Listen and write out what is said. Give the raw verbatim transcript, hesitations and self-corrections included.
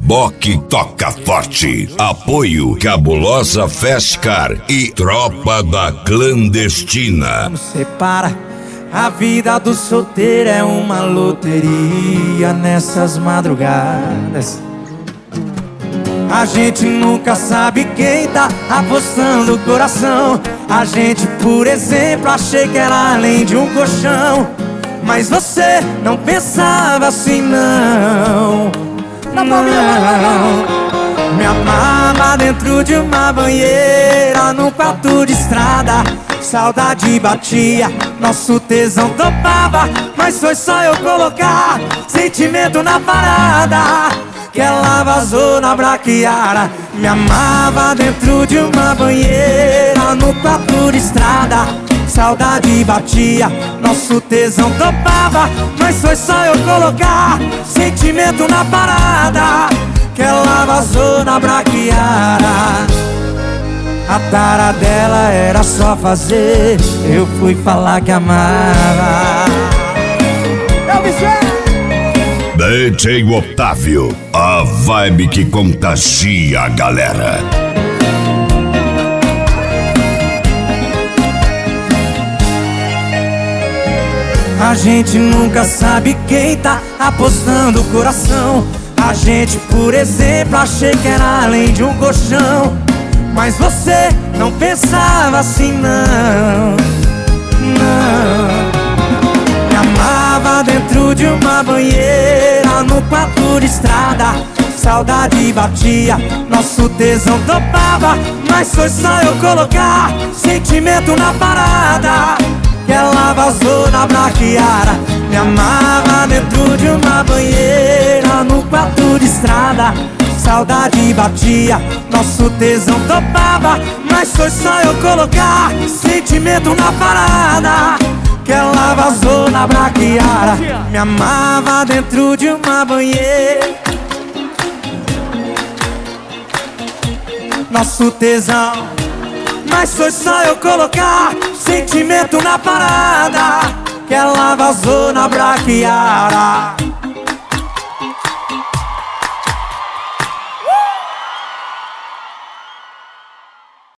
Boque toca forte. Apoio Cabulosa Festcar e Tropa da Clandestina. Não separa. A vida do solteiro é uma loteria nessas madrugadas. A gente nunca sabe quem tá apostando o coração. A gente, por exemplo, achei que era além de um colchão. Mas você não pensava assim, não. Não, me amava dentro de uma banheira, num quarto de estrada. Saudade batia, nosso tesão topava. Mas foi só eu colocar sentimento na parada que ela vazou na braquiara. Me amava dentro de uma banheira, no quarto de estrada. Saudade batia, nosso tesão topava. Mas foi só eu colocar sentimento na parada que ela vazou na braquiara. A tara dela era só fazer, eu fui falar que amava. Eu me D J Otávio, a vibe que contagia a galera. A gente nunca sabe quem tá apostando o coração. A gente, por exemplo, achei que era além de um colchão. Mas você não pensava assim, não. Não. Me amava dentro de uma banheira, no quarto de estrada. Saudade batia, nosso tesão topava. Mas foi só eu colocar sentimento na parada que ela vazou na braquiara. Me amava dentro de uma banheira, no quarto de estrada. Saudade batia, nosso tesão topava. Mas foi só eu colocar sentimento na parada que ela vazou na braquiara. Me amava dentro de uma banheira, nosso tesão. Mas foi só eu colocar sentimento na parada que ela vazou na braquiara.